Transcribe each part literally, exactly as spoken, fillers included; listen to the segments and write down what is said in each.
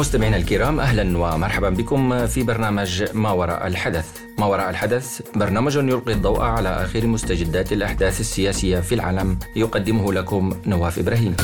مستمعينا الكرام، أهلا ومرحبا بكم في برنامج ما وراء الحدث. ما وراء الحدث برنامج يلقي الضوء على آخر مستجدات الأحداث السياسية في العالم، يقدمه لكم نواف إبراهيم.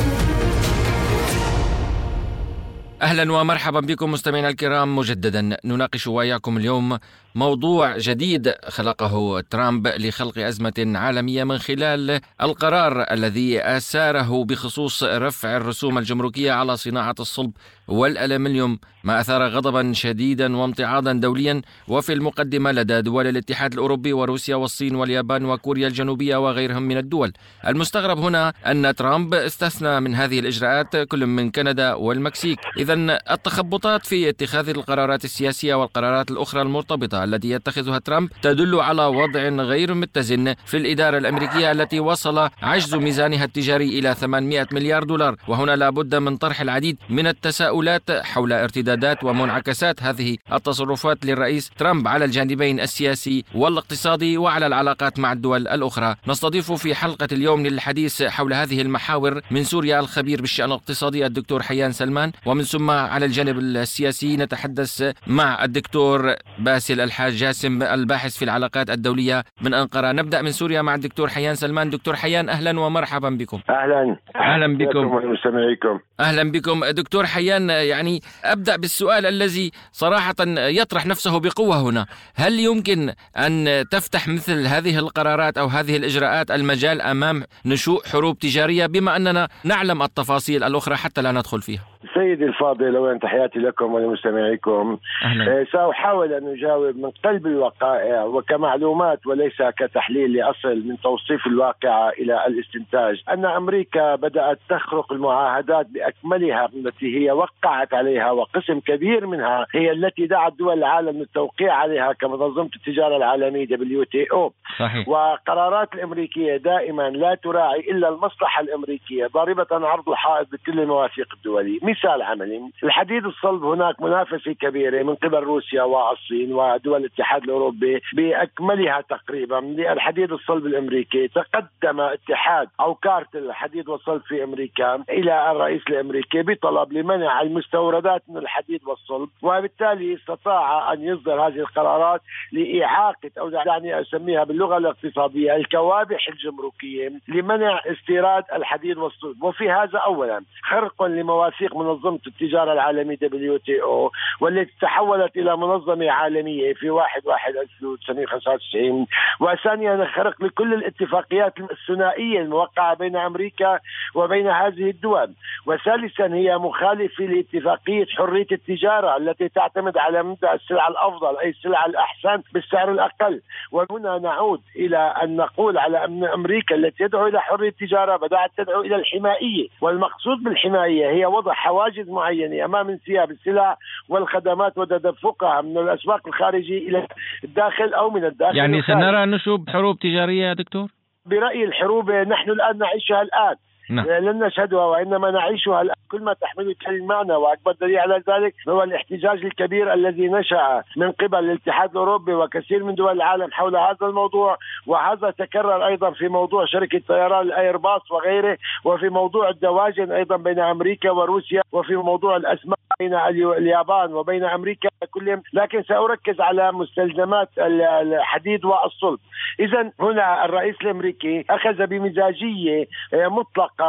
أهلا ومرحبا بكم مستمعينا الكرام مجددا. نناقش وياكم اليوم موضوع جديد خلقه ترامب لخلق أزمة عالمية من خلال القرار الذي أساره بخصوص رفع الرسوم الجمركية على صناعة الصلب والألمنيوم، ما أثار غضبا شديدا وامتعاضا دوليا، وفي المقدمة لدى دول الاتحاد الأوروبي وروسيا والصين واليابان وكوريا الجنوبية وغيرهم من الدول. المستغرب هنا أن ترامب استثنى من هذه الإجراءات كل من كندا والمكسيك. إذن التخبطات في اتخاذ القرارات السياسية والقرارات الأخرى المرتبطة التي يتخذها ترامب تدل على وضع غير متزن في الإدارة الأمريكية التي وصل عجز ميزانها التجاري إلى ثمانمائة مليار دولار. وهنا لابد من طرح العديد من التساؤلات حول ارتدادات ومنعكسات هذه التصرفات للرئيس ترامب على الجانبين السياسي والاقتصادي وعلى العلاقات مع الدول الأخرى. نستضيف في حلقة اليوم للحديث حول هذه المحاور من سوريا الخبير بالشأن الاقتصادي الدكتور حيان سلمان، ومن ثم على الجانب السياسي نتحدث مع الدكتور باسل الحاج جاسم الباحث في العلاقات الدولية من أنقرة. نبدأ من سوريا مع الدكتور حيان سلمان. دكتور حيان، أهلا ومرحبا بكم. أهلا أهلا بكم ومستمعيكم. أهلا بكم دكتور حيان. يعني أبدأ بالسؤال الذي صراحة يطرح نفسه بقوة هنا: هل يمكن أن تفتح مثل هذه القرارات أو هذه الإجراءات المجال أمام نشوء حروب تجارية، بما أننا نعلم التفاصيل الأخرى حتى لا ندخل فيها؟ سيدي الفاضل، أولا تحياتي لكم ولمستمعيكم. أه سأحاول أن أجاوب من قلب الوقائع وكمعلومات وليس كتحليل لأصل من توصيف الواقع إلى الاستنتاج. أن أمريكا بدأت تخرق المعاهدات بأكملها التي هي وقعت عليها، وقسم كبير منها هي التي دعت دول العالم للتوقيع عليها كمنظمة التجارة العالمية دبليو تي أو. صحيح. وقرارات الأمريكية دائما لا تراعي إلا المصلحة الأمريكية، ضاربة عرض الحائط بكل المواثيق الدولية. مثال عملي: الحديد الصلب هناك منافسة كبيرة من قبل روسيا والصين ودول الاتحاد الأوروبي بأكملها تقريبا للحديد الصلب الأمريكي. تقدم اتحاد أو كارتل الحديد والصلب في أمريكا إلى الرئيس الأمريكي بطلب لمنع المستوردات من الحديد والصلب، وبالتالي استطاع أن يصدر هذه القرارات لإعاقة أو يعني أسميها باللغة الاقتصادية الكوابح الجمركية لمنع استيراد الحديد والصلب. وفي هذا أولا خرق لمواثيق منظمة التجارة العالمية دبليو تي أو، والتي تحولت إلى منظمة عالمية في واحد واحد ألف وتسعمائة وخمسة وتسعين. وثانيا خرق لكل الاتفاقيات الثنائية الموقعة بين أمريكا وبين هذه الدول. وثالثا هي مخالفة لاتفاقية حرية التجارة التي تعتمد على مبدأ السلعة الأفضل، أي السلعة الأحسن بالسعر الأقل. وهنا نعود إلى أن نقول على أن أمريكا التي تدعو إلى حرية التجارة بدأت تدعو إلى الحمائية، والمقصود بالحماية هي وضع حواجز معينة أمام انسياب السلع والخدمات وتدفقها من الأسواق الخارجية إلى الداخل أو من الداخل. يعني سنرى نشوب حروب تجارية يا دكتور؟ برأيي الحروب نحن الآن نعيشها الآن. نعم. لن نشهدها وإنما نعيشها الآن كل ما تحمل المعنى. وأكبر دليل على ذلك هو الاحتجاج الكبير الذي نشأ من قبل الاتحاد الأوروبي وكثير من دول العالم حول هذا الموضوع. وهذا تكرر أيضا في موضوع شركة طيران الأيرباص وغيره، وفي موضوع الدواجن أيضا بين أمريكا وروسيا، وفي موضوع الأسماك بين اليابان وبين أمريكا كلهم. لكن سأركز على مستلزمات الحديد والصلب. إذن هنا الرئيس الأمريكي أخذ بمزاجية مطلقة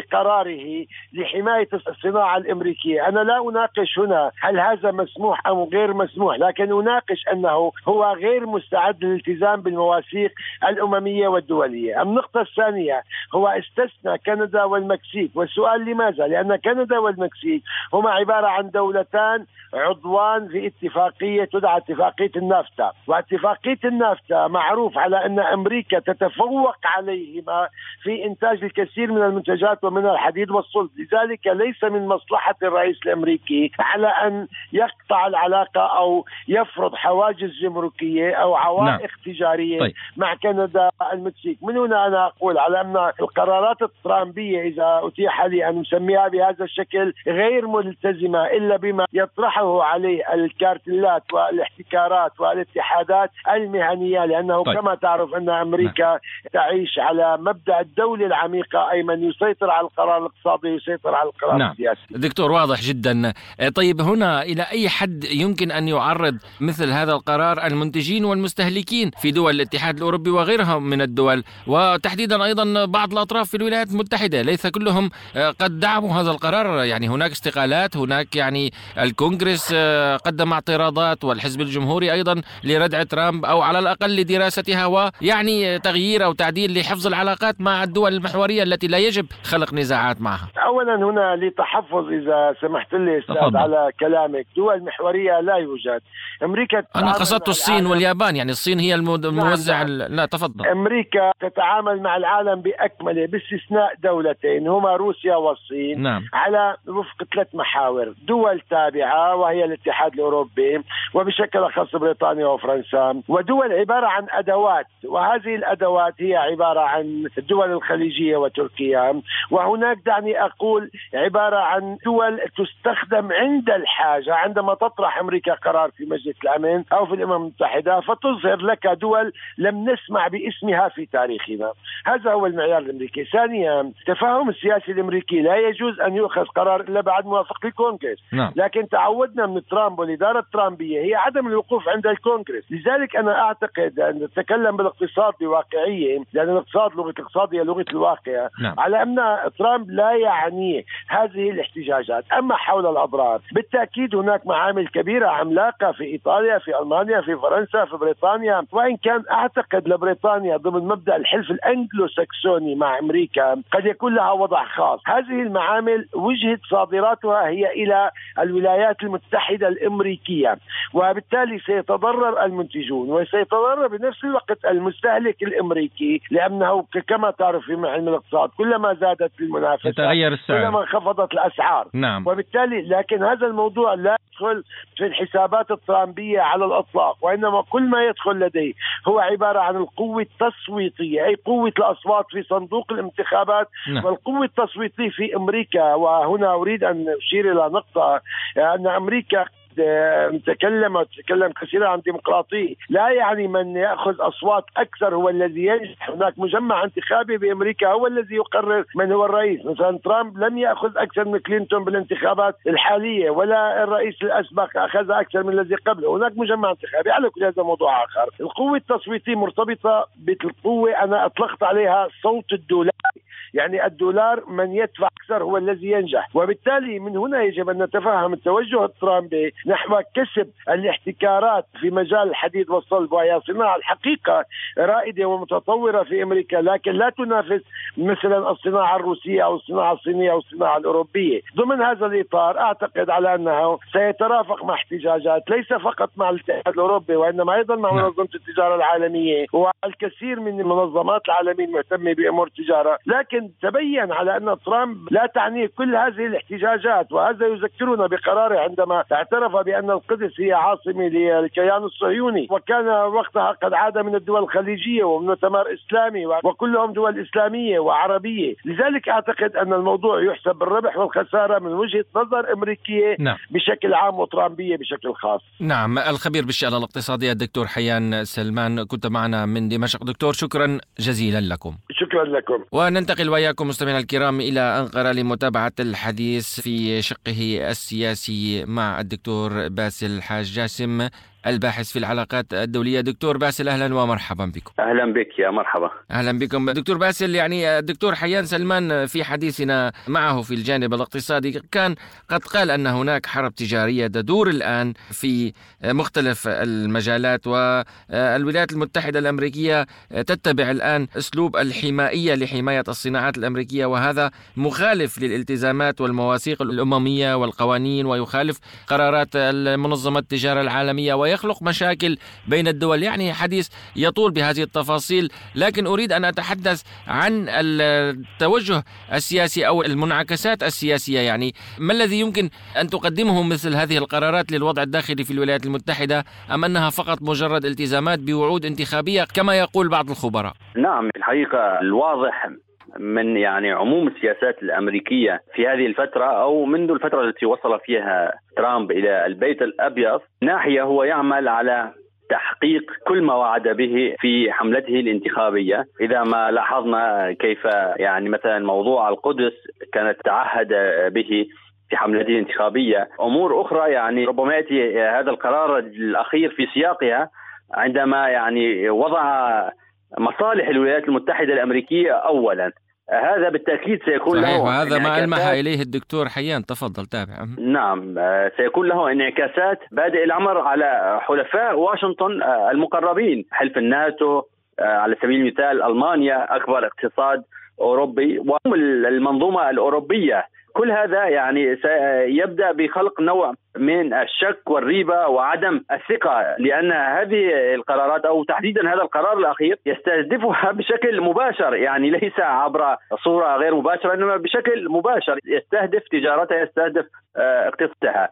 بقراره لحماية الصناعة الأمريكية. أنا لا أناقش هنا هل هذا مسموح أو غير مسموح، لكن أناقش أنه هو غير مستعد للالتزام بالمواثيق الأممية والدولية. النقطة الثانية هو استثنى كندا والمكسيك. والسؤال لماذا؟ لأن كندا والمكسيك هما عبارة عن دولتان عضوان في اتفاقية تدعى اتفاقية النافتا. واتفاقية النافتا معروف على أن أمريكا تتفوق عليهما في إنتاج الكثير من المنتجات ومن الحديد والصلب. لذلك ليس من مصلحة الرئيس الأمريكي على أن يقطع العلاقة أو يفرض حواجز جمركية أو عوائق نعم. تجارية طيب. مع كندا والمكسيك. من هنا أنا أقول على أن القرارات الترامبية إذا أتيح لي أن نسميها بهذا الشكل غير ملتزمة إلا بما يطرحه عليه الكارتلات والاحتكارات والاتحادات المهنية، لأنه طيب. كما تعرف أن أمريكا نعم. تعيش على مبدأ الدولة العميقة، أي من يسيطر على القرار الاقتصادي يسيطر على القرار نعم. السياسي. دكتور واضح جدا. طيب هنا إلى أي حد يمكن أن يعرض مثل هذا القرار المنتجين والمستهلكين في دول الاتحاد الأوروبي وغيرها من الدول، وتحديدا أيضا بعض الأطراف في الولايات المتحدة؟ ليس كلهم قد دعموا هذا القرار، يعني هناك استقالات، هناك يعني الكونغرس قدم اعتراضات، والحزب الجمهوري أيضا لردع ترامب أو على الأقل لدراستها ويعني تغيير أو تعديل لحفظ العلاقات مع الدول المحورية التي لا يجب خلق نزاعات معها. أولا هنا لتحفظ إذا سمحت لي أستاذ على كلامك، دول محورية لا يوجد. أمريكا أنا قصدت الصين واليابان، يعني الصين هي الموزع. لا, لا تفضل. أمريكا تتعامل مع العالم بأكمله باستثناء دولتين هما روسيا والصين نعم. على وفق ثلاث محاور: دول تابعة وهي الاتحاد الأوروبي، وبشكل خاص بريطانيا وفرنسا، ودول عبارة عن أدوات، وهذه الأدوات هي عبارة عن الدول الخليجية وتركيا، وهناك دعني أقول عبارة عن دول تستخدم عند الحاجة، عندما تطرح أمريكا قرار في مجلس الأمن أو في الأمم المتحدة فتظهر لك دول لم نسمع باسمها في تاريخنا. هذا هو المعيار الأمريكي. ثانيا، التفاهم السياسي الأمريكي لا يجوز أن يؤخذ قرار إلا بعد موافقة الكونغرس نعم. لكن تعودنا من ترامب والإدارة الترامبية هي عدم الوقوف عند الكونغرس. لذلك أنا أعتقد أن نتكلم بالاقتصاد بواقعية، لأن الاقتصاد لغة الاقتصاد هي لغة الواقع نعم. على أن ترامب لا يعني هذه الاحتجاجات. أما حول الأضرار، بالتأكيد هناك معامل كبيرة عملاقة في إيطاليا، في ألمانيا، في فرنسا، في بريطانيا، وإن كان أعتقد لبريطانيا ضمن مبدأ الحلف الأنجلو ساكسوني مع أمريكا قد يكون لها وضع خاص. هذه المعامل وجهة صادراتها هي إلى الولايات المتحدة الأمريكية، وبالتالي سيتضرر المنتجون وسيتضرر بنفس الوقت المستهلك الأمريكي، لأنه كما تعرف في علم الاقتصاد كلما زادت المنافسة يتغير السعر، كلما انخفضت الأسعار نعم. وبالتالي لكن هذا الموضوع لا يدخل في الحسابات الترامبية على الأطلاق، وإنما كل ما يدخل لديه هو عبارة عن القوة التصويتية، أي قوة الأصوات في صندوق الانتخابات نعم. والقوة التصويتية في أمريكا. وهنا أريد أن أشير إلى نقطة، أن أمريكا نتكلم وتتكلم كثيرا عن ديمقراطية، لا يعني من يأخذ أصوات أكثر هو الذي ينجح. هناك مجمع انتخابي بأمريكا هو الذي يقرر من هو الرئيس. مثلا ترامب لم يأخذ أكثر من كلينتون بالانتخابات الحالية، ولا الرئيس الأسبق أخذ أكثر من الذي قبله. هناك مجمع انتخابي. على كل هذا موضوع آخر. القوة التصويتية مرتبطة بالقوة أنا أطلقت عليها صوت الدولار، يعني الدولار من يدفع أكثر هو الذي ينجح. وبالتالي من هنا يجب أن نتفهم التوجه الترامبي نحو كسب الاحتكارات في مجال الحديد والصلب، وهي صناعة الحقيقة رائدة ومتطورة في أمريكا، لكن لا تنافس مثلا الصناعة الروسية أو الصناعة الصينية أو الصناعة الأوروبية. ضمن هذا الإطار أعتقد على أنه سيترافق مع احتجاجات ليس فقط مع الاتحاد الأوروبي وإنما أيضا مع منظمة التجارة العالمية والكثير من المنظمات العالمية المهتمة بأمور التجارة. لكن تبين على أن ترامب لا تعنيه كل هذه الاحتجاجات، وهذا يذكرنا بقراره عندما اعترف بأن القدس هي عاصمة للكيان الصهيوني، وكان وقتها قد عاد من الدول الخليجية ومن مؤتمر إسلامي وكلهم دول إسلامية وعربية. لذلك أعتقد أن الموضوع يحسب بالربح والخسارة من وجهة نظر أمريكية نعم. بشكل عام وترامبية بشكل خاص. نعم. الخبير بالشأن الاقتصادي الدكتور حيان سلمان كنت معنا من دمشق. دكتور شكرا جزيلا لكم. شكرا لكم. وننتقل وإياكم مستمعينا الكرام إلى أنقرة لمتابعة الحديث في شقه السياسي مع الدكتور باسل حاج جاسم الباحث في العلاقات الدولية. دكتور باسل أهلا ومرحبا بكم. أهلا بك يا مرحبا. أهلا بكم دكتور باسل. يعني الدكتور حيان سلمان في حديثنا معه في الجانب الاقتصادي كان قد قال أن هناك حرب تجارية تدور الآن في مختلف المجالات، والولايات المتحدة الأمريكية تتبع الآن أسلوب الحمائية لحماية الصناعات الأمريكية، وهذا مخالف للالتزامات والمواثيق الأممية والقوانين، ويخالف قرارات منظمة التجارة العالمية، ويخلق مشاكل بين الدول. يعني حديث يطول بهذه التفاصيل، لكن أريد أن أتحدث عن التوجه السياسي أو المنعكسات السياسية. يعني ما الذي يمكن أن تقدمه مثل هذه القرارات للوضع الداخلي في الولايات المتحدة، أم أنها فقط مجرد التزامات بوعود انتخابية كما يقول بعض الخبراء؟ نعم، الحقيقة الواضح من يعني عموم السياسات الأمريكية في هذه الفترة أو منذ الفترة التي وصل فيها ترامب إلى البيت الأبيض. ناحية هو يعمل على تحقيق كل ما وعد به في حملته الانتخابية. إذا ما لاحظنا كيف يعني مثلا موضوع القدس كانت تعهد به في حملته الانتخابية. أمور أخرى يعني ربما يأتي هذا القرار الأخير في سياقها عندما يعني وضع مصالح الولايات المتحدة الأمريكية أولا. هذا بالتأكيد سيكون صحيح، له وهذا ما ألمح إليه الدكتور حيان. تفضل تابع. نعم، سيكون له انعكاسات بادئ الأمر على حلفاء واشنطن المقربين، حلف الناتو على سبيل المثال، ألمانيا أكبر اقتصاد أوروبي والمنظومة الأوروبية. كل هذا يعني سيبدأ بخلق نوع من الشك والريبة وعدم الثقة، لأن هذه القرارات أو تحديدا هذا القرار الأخير يستهدفها بشكل مباشر، يعني ليس عبر صورة غير مباشرة إنما بشكل مباشر يستهدف تجارتها، يستهدف اقتصادها.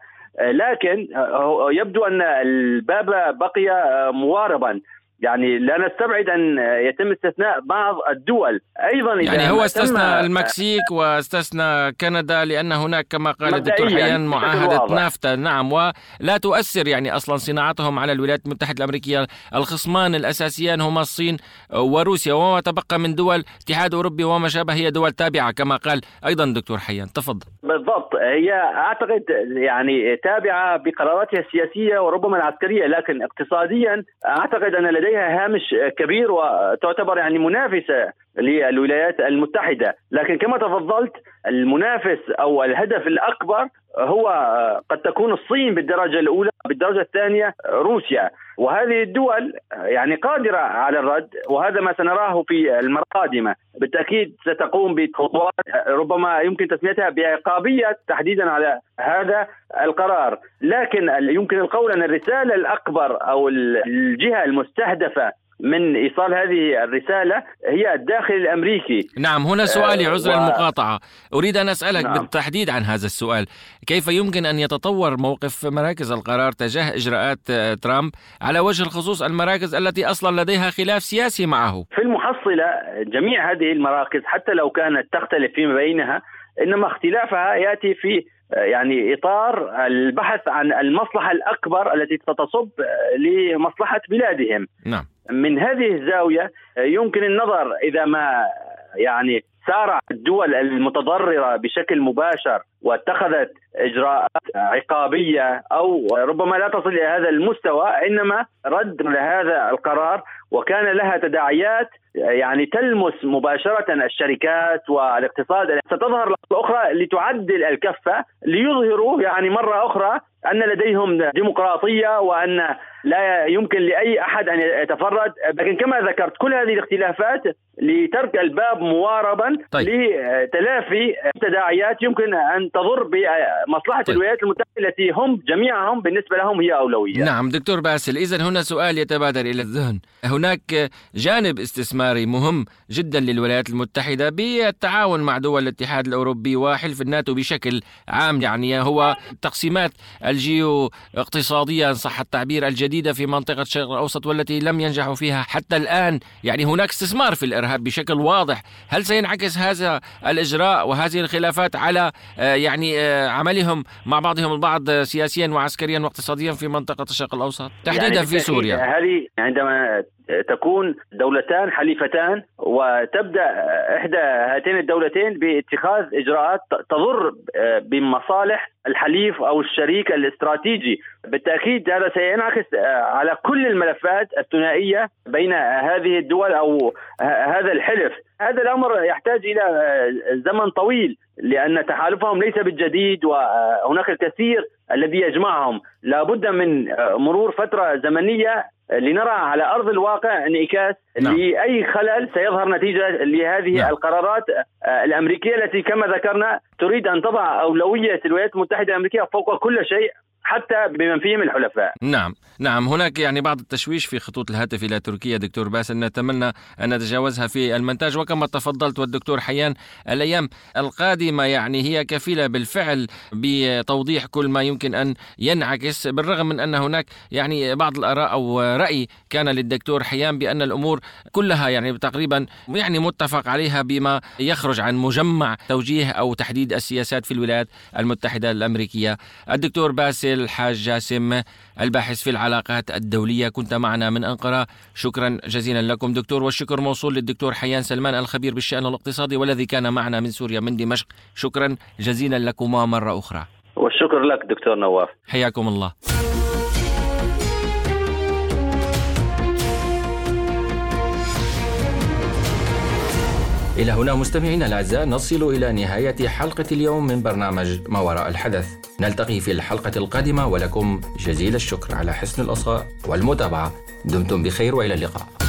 لكن يبدو أن الباب بقي مواربا، يعني لا نستبعد أن يتم استثناء بعض الدول أيضا. يعني هو استثنى المكسيك واستثنى كندا لأن هناك كما قال الدكتور حيان معاهدة نافتا. نعم، ولا تؤثر يعني أصلا صناعتهم على الولايات المتحدة الأمريكية. الخصمان الأساسيان هما الصين وروسيا، وما تبقى من دول اتحاد أوروبي وما شابه هي دول تابعة كما قال أيضا دكتور حيان. تفضل. بالضبط، هي أعتقد يعني تابعة بقراراتها السياسية وربما العسكرية، لكن اقتصاديا أعتقد أن لديها هامش كبير وتعتبر يعني منافسة للولايات المتحدة. لكن كما تفضلت المنافس أو الهدف الأكبر هو قد تكون الصين بالدرجة الأولى، بالدرجة الثانية روسيا، وهذه الدول يعني قادرة على الرد، وهذا ما سنراه في المرة القادمة. بالتأكيد ستقوم بخطوات ربما يمكن تسميتها بعقابية تحديدا على هذا القرار. لكن يمكن القول أن الرسالة الأكبر أو الجهة المستهدفة من إيصال هذه الرسالة هي الداخل الأمريكي. نعم، هنا سؤالي عذر و... المقاطعة، أريد أن أسألك نعم. بالتحديد عن هذا السؤال. كيف يمكن أن يتطور موقف مراكز القرار تجاه إجراءات ترامب، على وجه الخصوص المراكز التي أصلا لديها خلاف سياسي معه؟ في المحصلة جميع هذه المراكز حتى لو كانت تختلف فيما بينها، إنما اختلافها يأتي في يعني إطار البحث عن المصلحة الأكبر التي تتصب لمصلحة بلادهم. نعم. من هذه الزاوية يمكن النظر إذا ما يعني سارع الدول المتضررة بشكل مباشر واتخذت إجراءات عقابية أو ربما لا تصل إلى هذا المستوى، إنما رد لهذا القرار وكان لها تداعيات يعني تلمس مباشرة الشركات والاقتصاد، ستظهر أخرى لتعدل الكفة، ليظهروا يعني مرة أخرى أن لديهم ديمقراطية وأن لا يمكن لأي أحد أن يتفرد. لكن كما ذكرت كل هذه الاختلافات لترك الباب مواربا طيب. لتلافي تداعيات يمكن أن تضر بمصلحة طيب. الولايات المتحدة التي هم جميعهم بالنسبة لهم هي أولوية. نعم دكتور باسل، إذن هنا سؤال يتبادر إلى الذهن. هناك جانب استثماري مهم جدا للولايات المتحدة بالتعاون مع دول الاتحاد الأوروبي وحلف الناتو بشكل عام، يعني هو تقسيمات الجيو اقتصادية صح التعبير الجديدة في منطقة الشرق الأوسط والتي لم ينجحوا فيها حتى الآن. يعني هناك استثمار في الإرهاب بشكل واضح. هل سينعكس هذا الإجراء وهذه الخلافات على يعني عملهم مع بعضهم البعض سياسيا وعسكريا واقتصاديا في منطقة الشرق الأوسط تحديدا يعني في سوريا؟ هذه عندما تكون دولتان حليفتان وتبدأ إحدى هاتين الدولتين باتخاذ إجراءات تضر بمصالح الحليف أو الشريك الاستراتيجي، بالتأكيد هذا سينعكس على كل الملفات الثنائية بين هذه الدول أو هذا الحلف. هذا الأمر يحتاج إلى زمن طويل لأن تحالفهم ليس بالجديد وهناك الكثير الذي يجمعهم. لابد من مرور فترة زمنية لنرى على أرض الواقع انعكاس نعم. لأي خلل سيظهر نتيجة لهذه نعم. القرارات الأمريكية التي كما ذكرنا تريد أن تضع أولوية الولايات المتحدة الأمريكية فوق كل شيء حتى بمن فيهم الحلفاء. نعم نعم هناك يعني بعض التشويش في خطوط الهاتف إلى تركيا دكتور باسل، نتمنى أن نتجاوزها في المونتاج. وكما تفضلت والدكتور حيان، الأيام القادمة يعني هي كفيلة بالفعل بتوضيح كل ما يمكن أن ينعكس، بالرغم من أن هناك يعني بعض الآراء أو رأي كان للدكتور حيان بأن الأمور كلها يعني تقريبا يعني متفق عليها بما يخرج عن مجمع توجيه أو تحديد السياسات في الولايات المتحدة الأمريكية. الدكتور باسل حاج جاسم، الباحث في العلاقات الدولية، كنت معنا من أنقرة. شكرا جزيلا لكم دكتور، والشكر موصول للدكتور حيان سلمان الخبير بالشأن الاقتصادي والذي كان معنا من سوريا من دمشق. شكرا جزيلا لكما مرة أخرى. والشكر لك دكتور نواف، حياكم الله. إلى هنا مستمعينا الأعزاء نصل إلى نهاية حلقة اليوم من برنامج ما وراء الحدث. نلتقي في الحلقة القادمة، ولكم جزيل الشكر على حسن الإصغاء والمتابعة. دمتم بخير وإلى اللقاء.